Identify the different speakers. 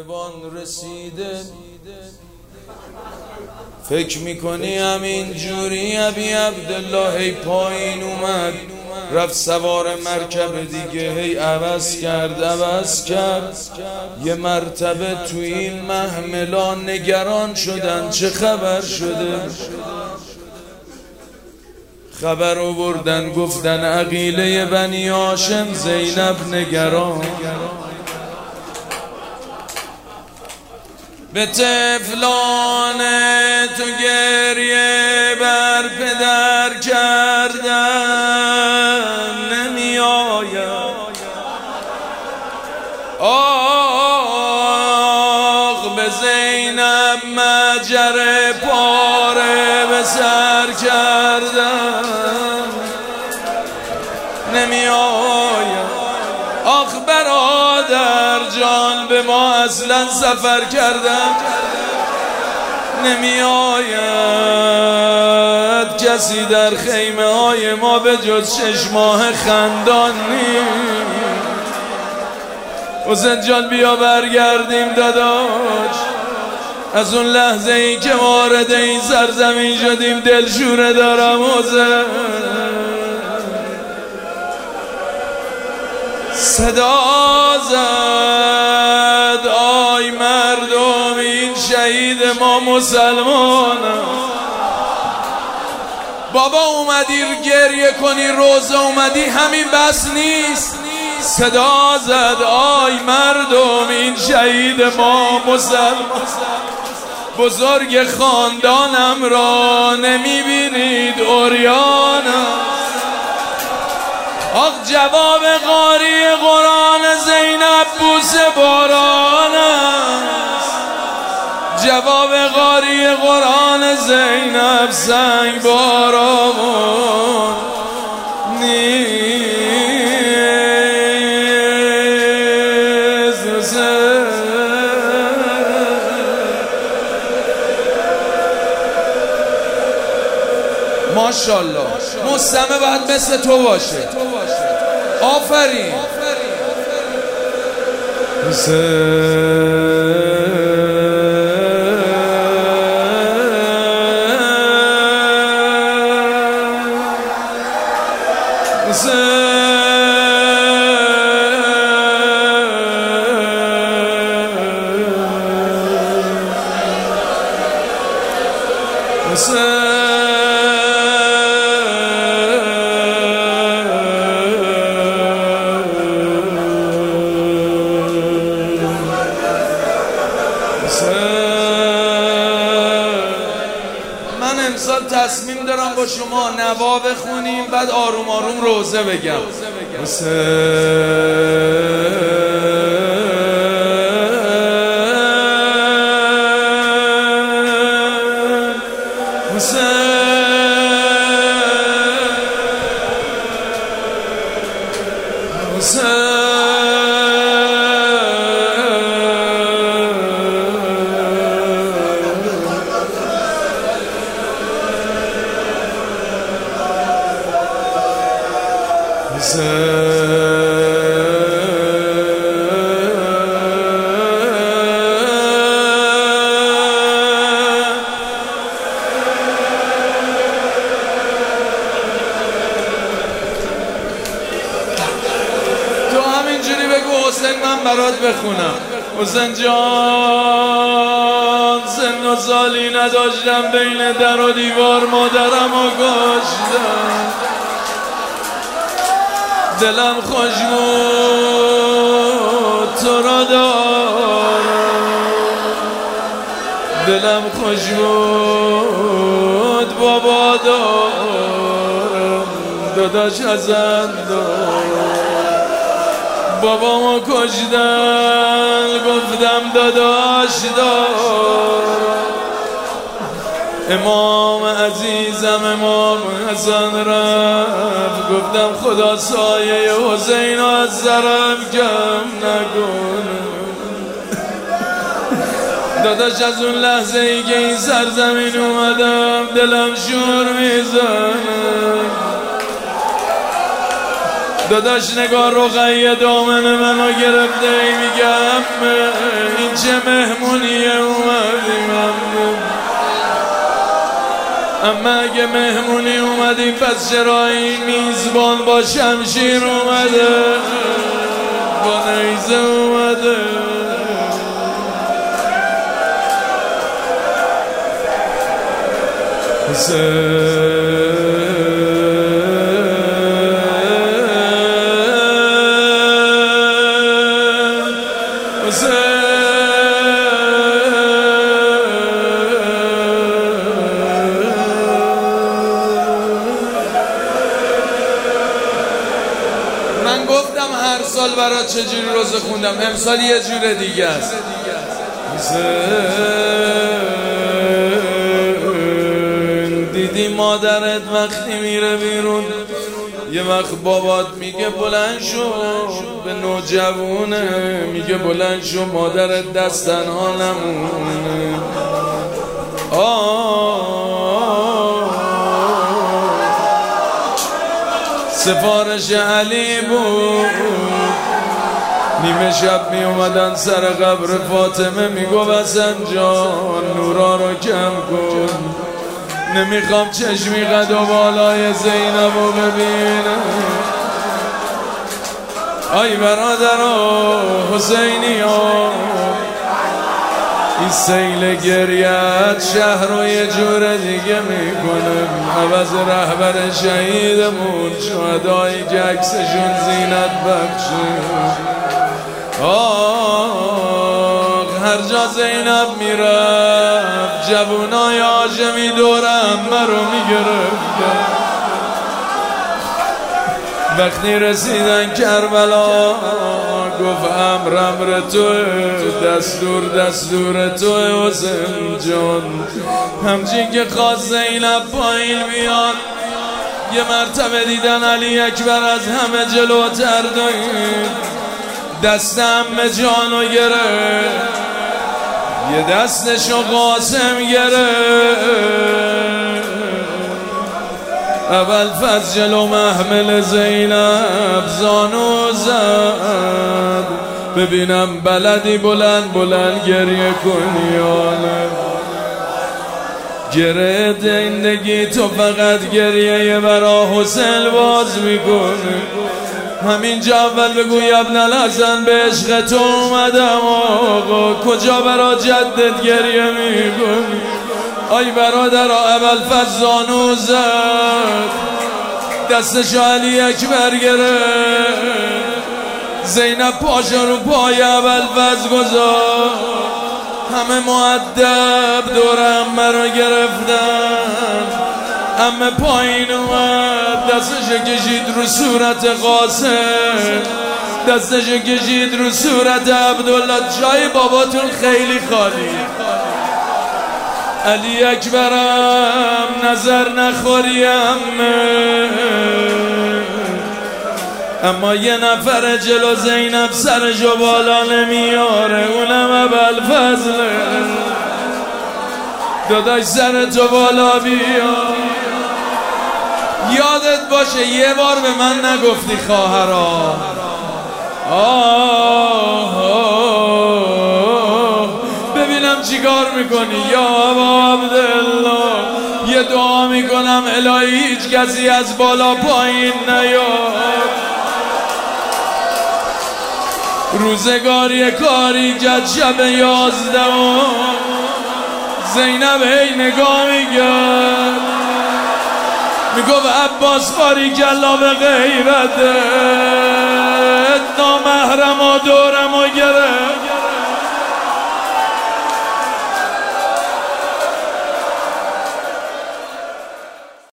Speaker 1: کاروان رسیده. فکر میکنی همین جوری ابی عبدالله هی پایین اومد رفت سوار مرکب دیگه هی عوض کرد یه مرتبه تو این محملا نگران شدن چه خبر شده. خبر آوردن گفتن عقیله بنی هاشم زینب نگران به طفلان تو گریه بر پدر کردن نمی آید. آخ به زینب مجر پاره به سر کردن نمی آید. آخ برادر جان به ما اصلا سفر کردن نمی آید. کسی در خیمه های ما به جز 6 ماه خندان نیست. حسین جان بیا برگردیم داداش. از اون لحظه ای که وارد این سرزمین شدیم دلشوره دارم حسین. صدا زد آی مردم این شهید ما مسلمانم. بابا اومدی گریه کنی روزه اومدی همین بس نیست. صدا زد آی مردم این شهید ما مسلمان. بزرگ خاندانم را نمیبینید عریانم. آخ جواب قاری قرآن زینب بوس باران است. جواب قاری قرآن زینب سنگ باران نیست. ماشاءالله مستمع باید مثل تو باشه. آفرین. من امسال تصمیم دارم با شما نوا بخونیم بعد آروم آروم روزه بگم. حسین من برات بخونم. حسین جان سن و سالی نداشتم بین در و دیوار مادرم و کشتم. دلم خوش بود تو را دارم. دلم خوش بود بابا دارم. داداش ازم دارم. بابامو کشتن گفتم داداش دارم. امام عزیزم امام حسن رفت گفتم خدا سایه حسین از سرم کم نکنه. داداش از اون لحظه ای که این سرزمین اومدم دلم شور میزنه. داداش نگاه رقیه دامن منو گرفته میگم این چه مهمونی اومدیم اما اگه مهمونی اومدیم پس چرا این میزبان با شمشیر اومده با نیزه اومده من گفتم هر سال برای چجوری روزه خوندم، امسال یه جور دیگه است. دیدی مادرت وقتی میره بیرون یه وقت بابات میگه بلند شو، به نوجوونه میگه بلند شو، مادرت دست تنها نمونه. سفارش علی بود، نیمه شب می اومدن سر قبر فاطمه، میگو حسن جان نورا رو کم کن، نمیخوام چشمی قد و بالای زینب رو ببینم. آی برادرها حسینی‌ها، این سیل گریت شهر رو یه جور دیگه میکنه. عوض رهبر شهیدمون شهدایی که عکسشون زینت بخشه. هر جا زینب میرفت جوونای هاشمی دورم مرو میگرفتن. وقتی رسیدن کربلا گفت امر توه، دستور توه حسین جان. همچین که خواست زینب پایین بیان، یه مرتبه دیدن علی اکبر از همه جلوتر دوید، دست عمه جانو گرفت، یه دستشو قاسم گرفت. اول فز جلو محمل زینب زانو زد، ببینم بلدی بلند گریه کنی آنه. گره زندگی تو فقط گریه برا حسین باز میکنه. همینجا اول بگوی ابن الحسن به عشق تو اومدم آقا، کجا برا جدت گریه میکنی؟ آی برادرها اول فزانو زد، دستشو علی اکبر گرفت، زینب پاشو رو پای اول فز گذاشت. همه مؤدب دور عمه رو گرفتن، عمه پایین اومد، دستشو کشید رو صورت قاسم، دستشو کشید رو صورت عبدالله. جای باباتون خیلی خالی. علی اکبرم نظر نخوری عمه، اما یه نفر جلو زینب سرشو بالا نمیاره، اونم ابوالفضل. داداش سرتو بالا بیا. یادت باشه یه بار به من نگفتی خواهرا. ببینم چیکار میکنی یا ابا عبدالله. یه دعا میکنم الهی هیچ کسی از بالا پایین نیاد. روزگاری کاری کرد شب 11 زینب هی نگاه میکرد، میگفت عباس باری کلا به غیرت، نامحرم و دور